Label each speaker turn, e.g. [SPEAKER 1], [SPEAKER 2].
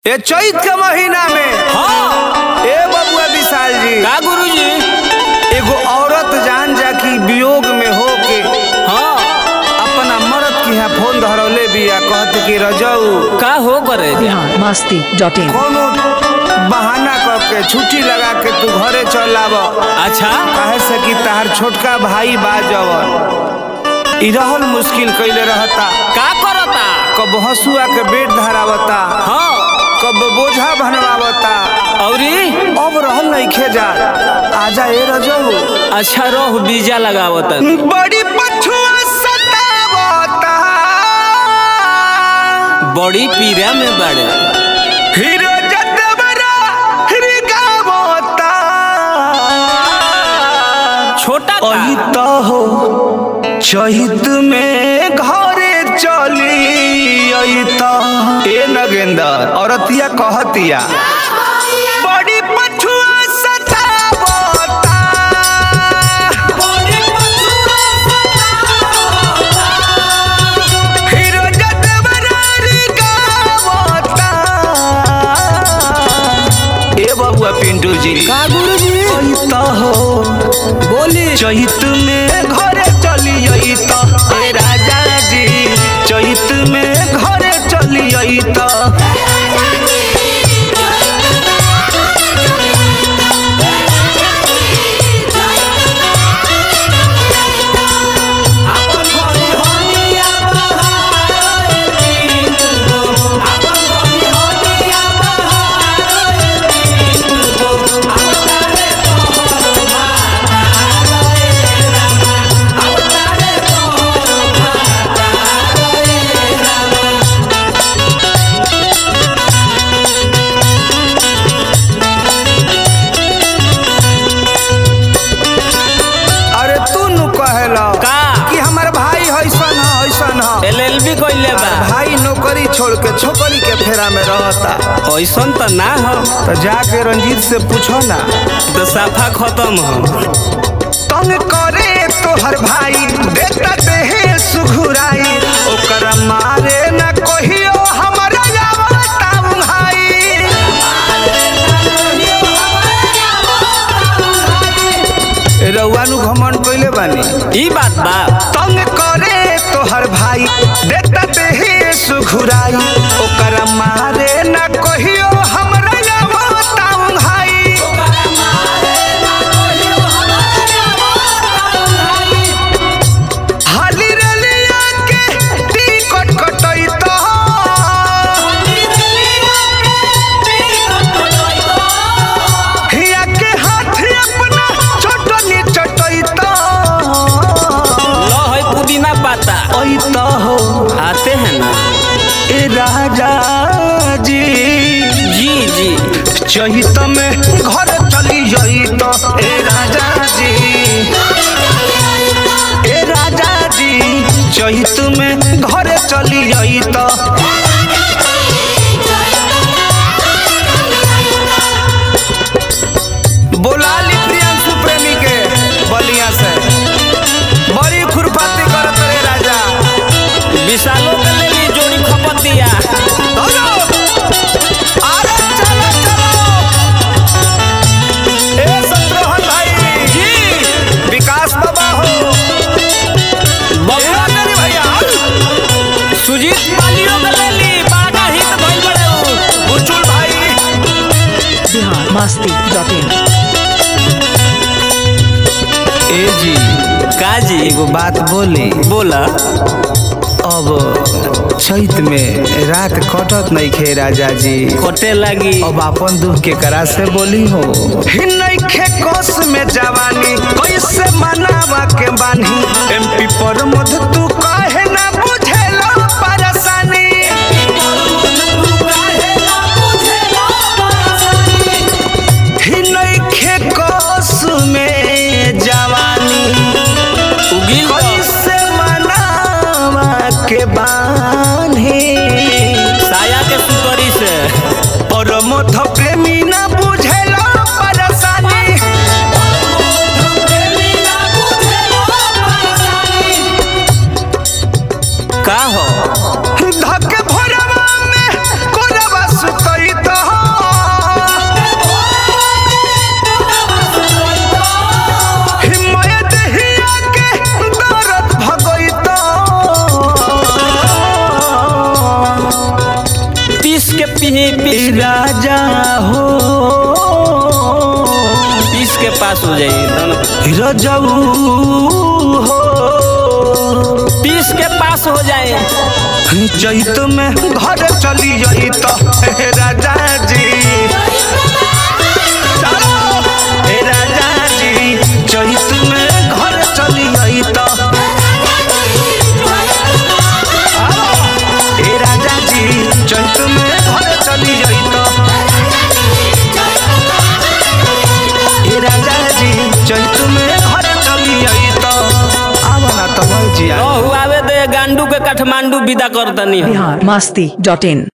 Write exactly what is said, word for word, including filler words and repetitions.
[SPEAKER 1] ये चैत के महीना में
[SPEAKER 2] हाँ
[SPEAKER 1] ए बबुआ विशाल जी
[SPEAKER 2] का गुरुजी
[SPEAKER 1] एगो औरत जान जा की वियोग में हो के
[SPEAKER 2] हाँ
[SPEAKER 1] अपना मर्द की यहाँ फोन धरौले बिया कहत कि रजऊ
[SPEAKER 2] का हो करे
[SPEAKER 3] बिहार मस्ती डॉट इन
[SPEAKER 1] कोनो बहाना करके छुट्टी लगा के तू घरे चल आव।
[SPEAKER 2] अच्छा
[SPEAKER 1] कहे से कि तार छोटका भाई बाजवर इ रहल मुश्किल कैले रहता,
[SPEAKER 2] का करता
[SPEAKER 1] कब हसुआ के बेट धरावता,
[SPEAKER 2] हाँ
[SPEAKER 1] कब बोझा बनवावता,
[SPEAKER 2] औरी
[SPEAKER 1] अब रहल नइखे जा। आजा ए रजऊ
[SPEAKER 2] अच्छा रोह बीजा लगावता
[SPEAKER 1] बड़ी पछुआ सतावता,
[SPEAKER 2] बड़ी पीरा में बड़े
[SPEAKER 1] हीरो जटवरा हिरगावता,
[SPEAKER 2] छोटा का
[SPEAKER 1] अही तो हो चहित में घरे चली अही तो ए नगेंदर औरतिया कहतिया बड़ी पछुआ सतावता, हीरो जटवरा हिरगावता। ए बबुआ पिंटू जी
[SPEAKER 2] का गुरुजी
[SPEAKER 1] अही तो हो
[SPEAKER 2] बोली
[SPEAKER 1] चैत में घरे चली तो ए राजा जी, चैत में घरे चली तो भाई नौकरी छोड़ के छोकरी के फेरा में रहता,
[SPEAKER 2] ऐसन तो ना हो
[SPEAKER 1] तो जाके रंजीत से पूछो ना,
[SPEAKER 2] तो साफा खत्म हो।
[SPEAKER 1] तंग करे तोहर भाई देता देहे सुघुराई, ओकर मारे न कहियो हमरा आवता भाई, रउआ नु घमंड कइले बानी
[SPEAKER 2] ई बात बा
[SPEAKER 1] तंग करे तोहर भाई देता देहे सुघुराई, ओकर मारे न कहियो हमरा आवता भाई, हाली रलिया के टिकट कटैतो, हिया के हाथ अपना चटनी चटैतो,
[SPEAKER 2] लो है पुदीना पाता
[SPEAKER 1] ऐतो हो
[SPEAKER 2] आते हैं ना
[SPEAKER 1] ए राजा जी
[SPEAKER 2] जी जी
[SPEAKER 1] चहित में घर चली जाई तो ए राजा जी, ए राजा जी चहित में घर चली जाई तो बोलाली प्रियांशु प्रेमी के बलिया से बड़ी खुरपाती करत रे राजा,
[SPEAKER 2] विशालों के लिए जोड़ी खपत दिया
[SPEAKER 1] अरे चलो चलो ए संतरोहन भाई
[SPEAKER 2] जी
[SPEAKER 1] विकास बाबा हो
[SPEAKER 2] बबुआ
[SPEAKER 1] मेरे भैया
[SPEAKER 2] सुजीत मालियों के लिए बागा हित भइल बड़े
[SPEAKER 1] बुचुल भाई
[SPEAKER 3] बिहार मस्ती डॉट इन
[SPEAKER 1] ए जी
[SPEAKER 2] का जी
[SPEAKER 1] एगो बात बोली,
[SPEAKER 2] बोला
[SPEAKER 1] अब चैत में रात कटत नहीं खे राजा जी,
[SPEAKER 2] कटे लगी
[SPEAKER 1] अब अपन दुख के करा से बोली हो नइखे कोस में जवानी कैसे मनावा के बानी, एमपी पर मध तू काहे ना बुझेला परेशानी, नइखे कोस में जवानी
[SPEAKER 2] उगिल
[SPEAKER 1] कैसे मनावा के बानी,
[SPEAKER 2] साया के सुतरी से
[SPEAKER 1] और मध प्रेमी ना बुझेला परेशानी,
[SPEAKER 2] का हो
[SPEAKER 1] धक भोरवा में कोरवा सुतई
[SPEAKER 2] पीस के पी पीस
[SPEAKER 1] राजा हो
[SPEAKER 2] पीस के पास हो जाइए दोनों
[SPEAKER 1] रजऊ हो
[SPEAKER 2] पीस के पास हो जाए
[SPEAKER 1] चैत में घर चली जाई तो हे राजा जी चलो हे राजा जी चैत में घर चली जाई तो हे राजा जी चैत में घर चली जाई तो हे राजा जी चैत में घर चली जाई तो आवना तो जिया
[SPEAKER 2] आवे दे गांडू के काठमांडू विदा कर दनी
[SPEAKER 3] बिहार मस्ती डॉट इन।